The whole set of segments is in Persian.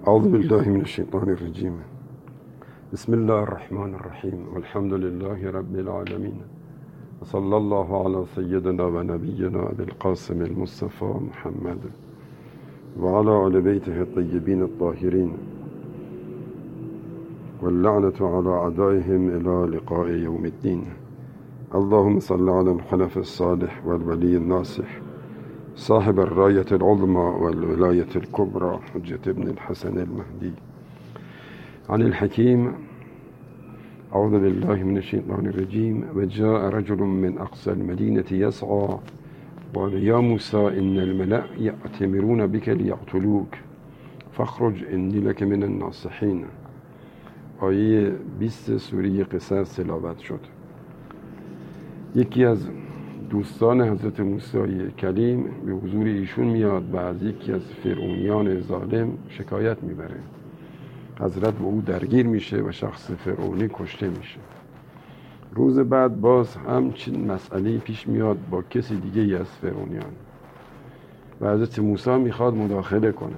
أعوذ بالله من الشيطان الرجيم. بسم الله الرحمن الرحيم، والحمد لله رب العالمين، وصلى الله على سيدنا ونبينا أبي القاسم المصطفى محمد وعلى آل بيته الطيبين الطاهرين، واللعنة على أعدائهم إلى لقاء يوم الدين. اللهم صل على الخلف الصالح والولي الناصح صاحب الراية العظمى والولاية الكبرى حجة ابن الحسن المهدي عن الحكيم. أعوذ بالله من الشيطان الرجيم. وجاء رجل من أقصى المدينة يسعى قال يا موسى إن الملأ يأتمرون بك ليقتلوك فاخرج إني لك من الناصحين. آیه 20 سوره قصص تلاوت شد. یکی از دوستان حضرت موسی کلیم به حضور ایشون میاد و از یکی از فرعونیان ظالم شکایت میبره. حضرت با او درگیر میشه و شخص فرعونی کشته میشه. روز بعد باز همچین مسئله پیش میاد با کسی دیگه از فرعونیان و حضرت موسی میخواد مداخله کنه.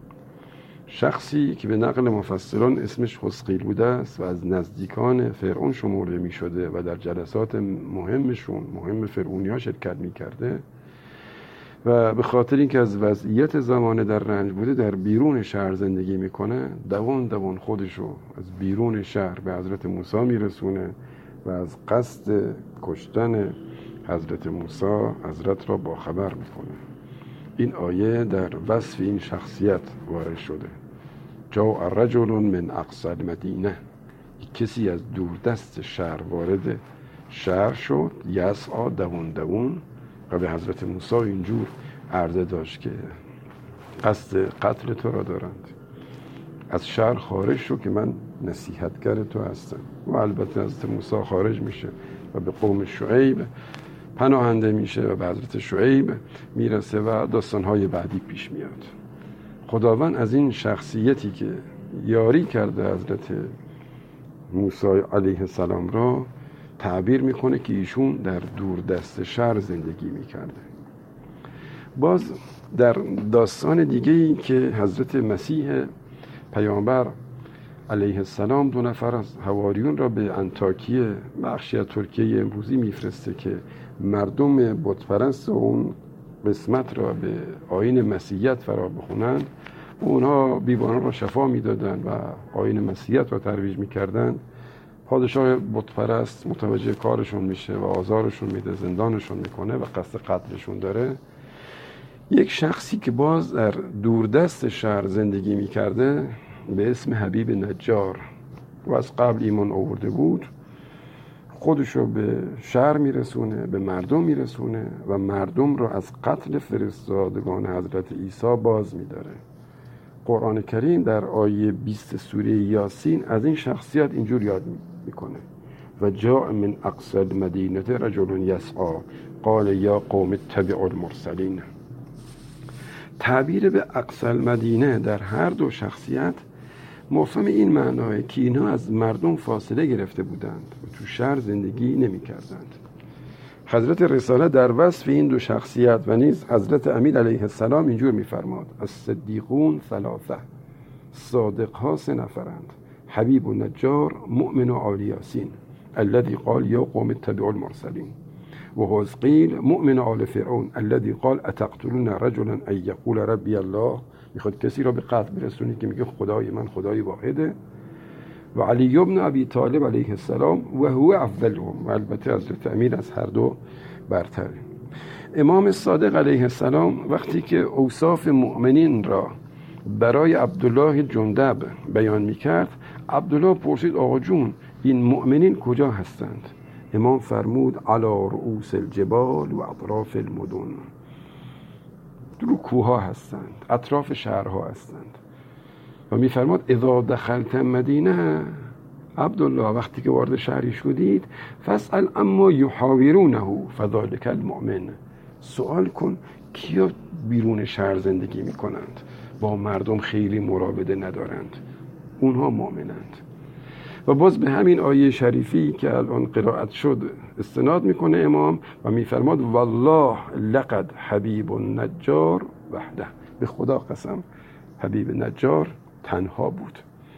شخصی که به نقل مفسران اسمش حسقیل بوده است و از نزدیکان فرعون شمرده می شده و در جلسات مهم فرعونی شرکت می کرده و به خاطر اینکه از وضعیت زمانه در رنج بوده در بیرون شهر زندگی میکنه، دوان خودشو از بیرون شهر به حضرت موسی میرسونه و از قصد کشتن حضرت موسی حضرت را باخبر میکنه. این آیه در وصف این شخصیت وارد شده. جاء رجل من اقصی المدینه، کسی از دوردست شهر وارد شهر شد، یسعی دوان و به حضرت موسی اینجور عرضه داشت که قصد قتل تو را دارند، از شهر خارج شو که من نصیحتگر تو هستم. و البته حضرت موسی خارج میشه و به قوم شعیب پناهنده میشه و به حضرت شعیب میرسه و داستانهای بعدی پیش میاد. خداوند از این شخصیتی که یاری کرده حضرت موسی علیه السلام را تعبیر میکنه که ایشون در دور دست شهر زندگی میکرده. باز در داستان دیگه‌ای که حضرت مسیح پیامبر علیه السلام 2 نفر از حواریون را به انطاکیه بخشی از ترکیه امروزی میفرسته که مردم بتپرست اون قسمت را به آیین مسیحیت فرا بخونند. اونها بیماران را شفا میدادند و آیین مسیحیت را ترویج میکردند. پادشاه بتپرست متوجه کارشون میشه و آزارشون میده، زندانشون میکنه و قصد قتلشون داره. یک شخصی که باز در دوردست شهر زندگی میکرده به اسم حبیب نجار و از قبل ایمان آورده بود، خودشو به شهر میرسونه، به مردم میرسونه و مردم رو از قتل فرستادگان حضرت عیسی باز میداره. قرآن کریم در آیه 20 سوره یاسین از این شخصیت اینجور یاد میکنه. و جاء من اقصی المدینه رجل یسعی قال یا قوم اتبعوا المرسلین. تعبیر به اقصی المدینه در هر دو شخصیت مفهوم این معناه که اینها از مردم فاصله گرفته بودند و تو شهر زندگی نمی کردند. حضرت رساله در وصف این دو شخصیت و نیز حضرت امیر علیه السلام اینجور می فرماد: از صدیقون 3، صادق ها 3 نفرند، حبیب و نجار مؤمن و آل یاسین الذي قال یا قوم اتبعوا المرسلین، و حزقیل مؤمن آل فرعون الذي قال اتقتلون رجلا ان یقول ربی الله، میخواد کسی را به قتل برسونی که میگه خدای من خدای واحده. و علی ابن ابی طالب علیه السلام و هو افضلهم، و البته حضرت امیر از هر دو برتره. امام صادق علیه السلام وقتی که اوصاف مؤمنین را برای عبدالله جندب بیان میکرد، عبدالله پرسید آقا جون این مؤمنین کجا هستند؟ امام فرمود علی رؤوس الجبال و اطراف المدن، رو کوها هستند، اطراف شهرها هستند. و میفرماد اذا دخلت مدینه عبدالله، وقتی که وارد شهری شدید فاسأل اما یحاورونه فذلک المؤمن، سوال کن کیا بیرون شهر زندگی میکنند، با مردم خیلی مراوده ندارند، اونها مؤمنند. و باز به همین آیه شریفی که الان قرائت شد استناد میکنه امام و میفرماد والله لقد حبیب النجار وحده، به خدا قسم حبیب نجار تنها بود.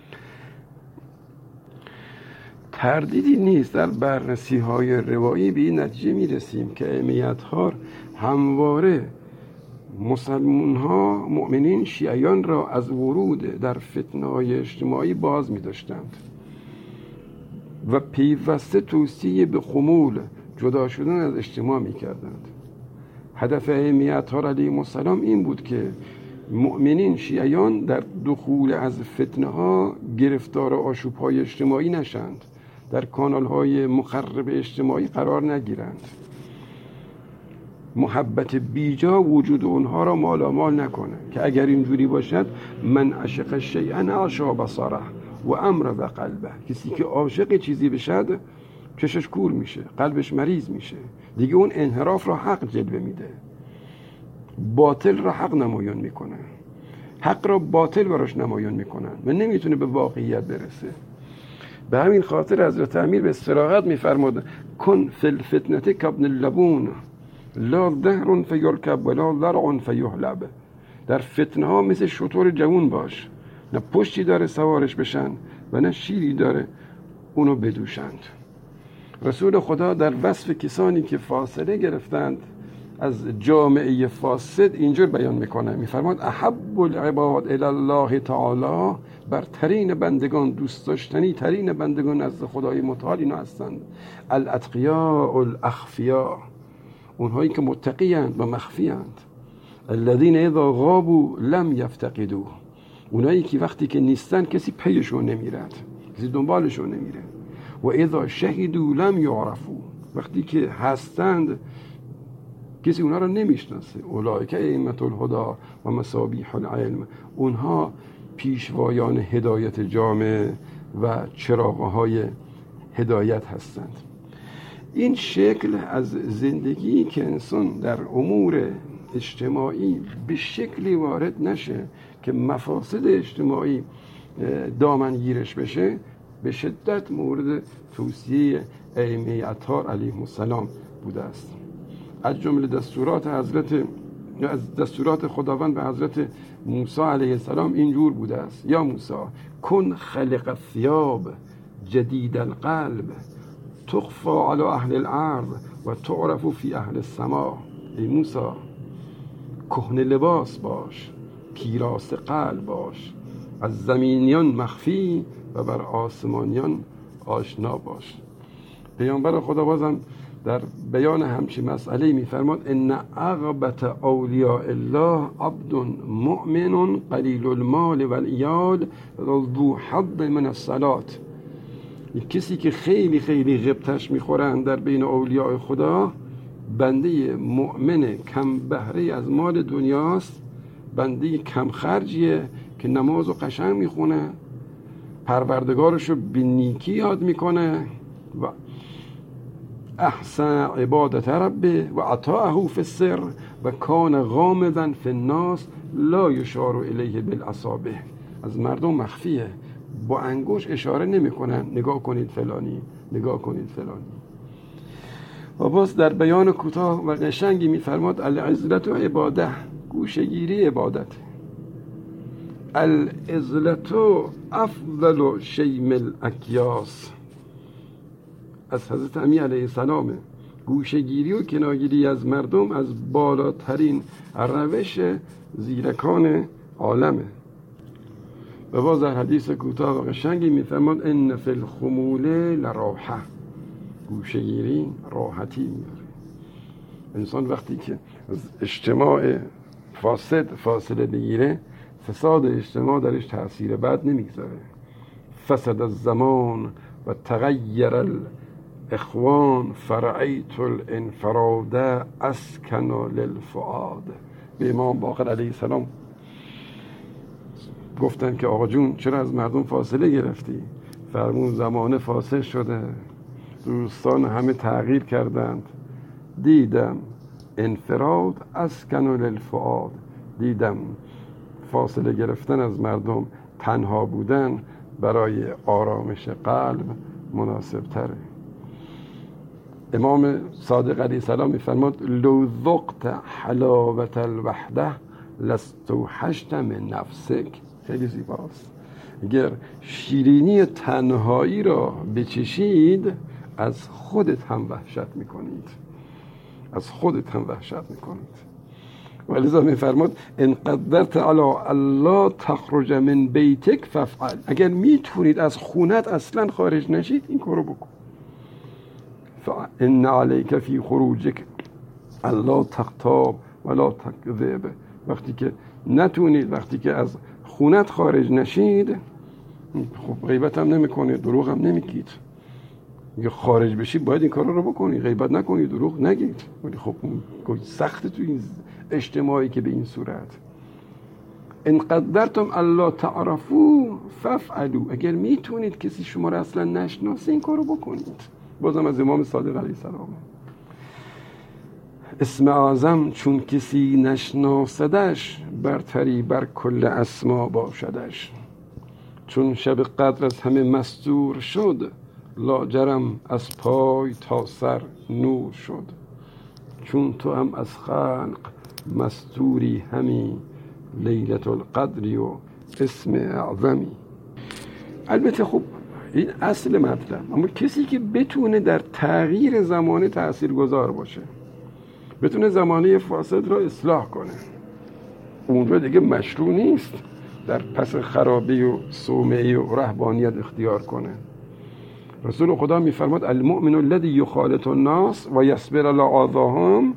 تردیدی نیست در بررسی‌های روایی به این نتیجه می‌رسیم که ائمه‌ها همواره مسلمان‌ها، مؤمنین شیعیان را از ورود در فتنه‌های اجتماعی باز می‌داشتند و پیوسته توصیه به خمول، جدا شدن از اجتماع می‌کردند. هدف ائمه‌ها علیهم السلام این بود که مؤمنین شیعیان در دخول از فتنه‌ها گرفتار آشوب‌های اجتماعی نشند، در کانال‌های مخرب اجتماعی قرار نگیرند، محبت بیجا وجود اونها را مالامال نکنه که اگر اینجوری باشد من عشق شیئا اعشا بصره و امر و قلبه. کسی که عاشق چیزی بشد چشش کور میشه، قلبش مریض میشه، دیگه اون انحراف را حق جلوه میده، باطل را حق نمایان میکنه، حق را باطل براش نمایان میکنن و نمیتونه به واقعیت برسه. به همین خاطر حضرت امیر به صراحت میفرماد کن فی الفتنه کابن اللبون لا دهر فیرکب ولا ضرع فیحلب. در فتنه ها مثل شتر جوون باش، نه پشتی داره سوارش بشن و نه شیری داره اونو بدوشند. رسول خدا در وصف کسانی که فاصله گرفتند از جامعه فاسد اینجور بیان میکنه، میفرماد احب العباد الی الله تعالی، برترین بندگان، دوست داشتنی ترین بندگان نزد خدای متعال اینا هستند الاتقیاء الاخفیاء، اونهایی که متقیند و مخفیند. الذین اذا غابوا لم یفتقدوا، اونایی که وقتی که نیستن کسی پیشون نمیرد، کسی دنبالشون نمیره. و اذا شهدوا لم یعرفوا، وقتی که هستند کسی اونها رو نمیشناسه. اولئک ائمة الهدی و مصابیح العلم، اونها پیشوایان هدایت جامعه و چراغ‌های هدایت هستند. این شکل از زندگی که انسان در امور اجتماعی به شکلی وارد نشه که مفاسد اجتماعی دامنگیرش بشه، به شدت مورد توصیه ائمه اطهار علیهم السلام بوده است. از جمله دستورات خداوند به حضرت موسی علیه السلام اینجور بوده است: یا موسی کن خلق الثیاب جدید القلب تخفى على اهل الارض و تعرف فی اهل السماء. ای موسی، کهنه لباس باش، پیراس قلب باش، از زمینیان مخفی و بر آسمانیان آشنا باش. پیامبر خدا بازم در بیان همچین مسئله میفرماد ان اغبط اولیاء الله عبد مؤمن قلیل المال والعیال ذو حظ من الصلاة. کسی که خیلی خیلی غبطش میخورن در بین اولیاء خدا، بنده مؤمن کم بهره از مال دنیاست، بنده کم خرجیه که نماز و قشنگ میخونه، پروردگارشو به نیکی یاد میکنه و احسن عبادت ربه و عطاءه فی السر و کان غامضا فی الناس لا یشار الیه بالاصابع. از مردم مخفیه، با انگوش اشاره نمیکنن نگاه کنید فلانی، نگاه کنید فلانی. و باز در بیان کوتاه و قشنگی میفرماد العزلت و عباده، گوشه‌گیری عبادت. العزلت افضل شیم الاکیاس، از حضرت امیر علیه السلام. گوشه‌گیری و کنارگیری از مردم از بالاترین روش زیرکان عالمه. و باز در حدیث کوتاه و قشنگی میفرماد ان فی الخمول لراحه، گوشه‌گیری راحتی میاره. انسان وقتی که از اجتماع فاسد فاصله بگیره، فساد اجتماع درش تأثیر بد نمیگذاره. فسد الزمان و تغیر الاخوان فرعیت الانفراد اسکن للفؤاد. به امام باقر علیه السلام گفتن که آقا جون چرا از مردم فاصله گرفتی؟ فرمون زمانه فاصله شده، دوستان همه تغییر کردند، دیدم انفراد اسکن للفؤاد، دیدم فاصله گرفتن از مردم، تنها بودن برای آرامش قلب مناسب تره. امام صادق علیه السلام میفرماد لو ذقت حلاوت الوحده لستوحشت من نفسک. خیلی زیباست. اگر شیرینی تنهایی را بچشید از خودت هم وحشت میکنید، از خودت هم وحشت میکنید. ولذا میفرماد ان قدرت علی الله تخرج من بیتک فافعل، اگر میتونید از خونت اصلا خارج نشید این کارو بکن. فان علیک فی خروجک الله تغتاب ولا تکذب، وقتی که نتونید، وقتی که از خونت خارج نشید، خب غیبت هم نمیکنید، دروغ هم نمیگید. اگه خارج بشی باید این کارا رو بکنی، غیبت نکنی، دروغ نگید. ولی خب سخته تو این اجتماعی که به این صورت. ان قدرتم الله تعرفوا فافعلوا، اگر میتونید کسی شما رو اصلا نشناسه این کارو بکنید. بازم از امام صادق علیه السلام، اسم اعظم چون کسی نشناسدش برتری بر کل اسما باشدش. چون شب قدر از همه مستور شد لاجرم از پای تا سر نور شد. چون تو هم از خلق مستوری همی لیلة القدری و اسم اعظمی. البته خب این اصل مطلب، اما کسی که بتونه در تغییر زمانه تاثیرگذار باشه، بتونه زمانه فاسد را اصلاح کنه، اونجا دیگه مشروع نیست در پس خرابی و صومعه و رهبانیت اختیار کنه. رسول خدا میفرماد المؤمن الذی یخالط الناس و یصبر علی اذاهم،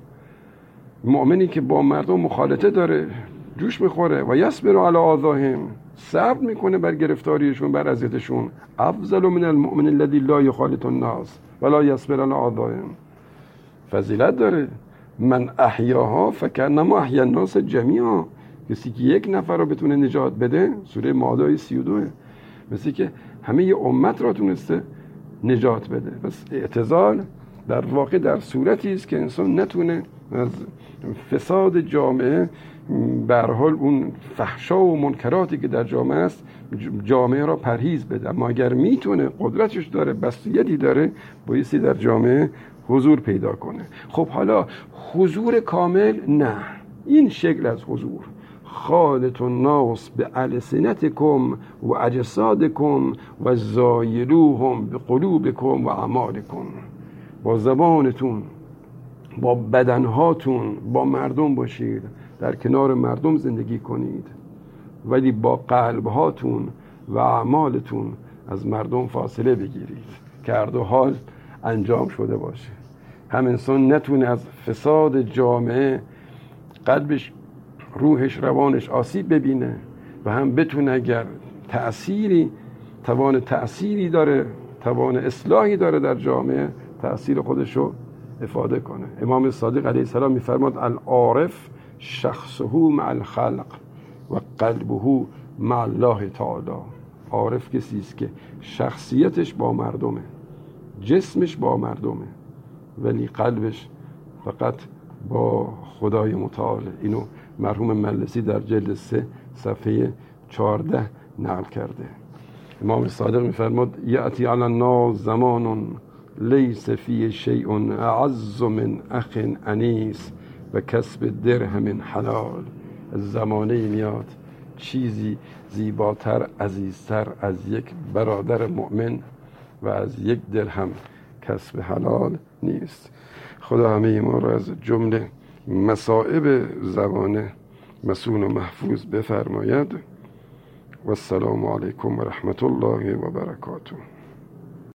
مؤمنی که با مردم مخالطه داره، جوش میخوره، و یصبر علی اذاهم، صبر میکنه بر گرفتاریشون، بر اذیتشون، افضل من المؤمن الذی لا یخالط الناس ولا یصبر علی اذاهم، فضیلت داره. من احیاها فکانما احیا الناس جمیعا، کسی که یک نفر رو بتونه نجات بده، سوره مائده 32، مثل که همه ی امت را تونسته نجات بده. پس اعتزال در واقع در صورتی است که انسان نتونه از فساد جامعه، به هر حال اون فحشا و منکراتی که در جامعه است، جامعه را پرهیز بده. اما اگر میتونه، قدرتش داره، بسیطی داره، بایستی در جامعه حضور پیدا کنه. خب حالا حضور کامل نه، این شکل از حضور، خالط الناس بألسنتکم و اجسادکم و زایلوهم بقلوبکم و اعمالکم، با زبانتون، با بدنهاتون با مردم باشید، در کنار مردم زندگی کنید، ولی با قلبهاتون و اعمالتون از مردم فاصله بگیرید که هر دو حال انجام شده باشه. هم انسان نتونه از فساد جامعه قلبش، روحش، روانش آسیب ببینه، و هم بتونه اگر توان تأثیری داره، توان اصلاحی داره در جامعه، تأثیر خودشو افاده کنه. امام صادق علیه السلام میفرماد العارف شخصه مع الخلق و قلبه مع الله تعالی. عارف کسی است که شخصیتش با مردمه، جسمش با مردمه، ولی قلبش فقط با خدای متعال. اینو مرحوم مجلسی در جلد 3 صفحه 14 نقل کرده. امام صادق میفرماد یأتی علی الناس زمان لیس فیه شیء اعز من اخ انیس و کسب درهم حلال. زمانه میاد چیزی زیباتر، عزیزتر از یک برادر مؤمن و از یک درهم کسب حلال نیست. خدا همه ما را از جمله مصائب زمانه مسون و محفوظ بفرماید. و السلام علیکم و رحمت الله و برکاته.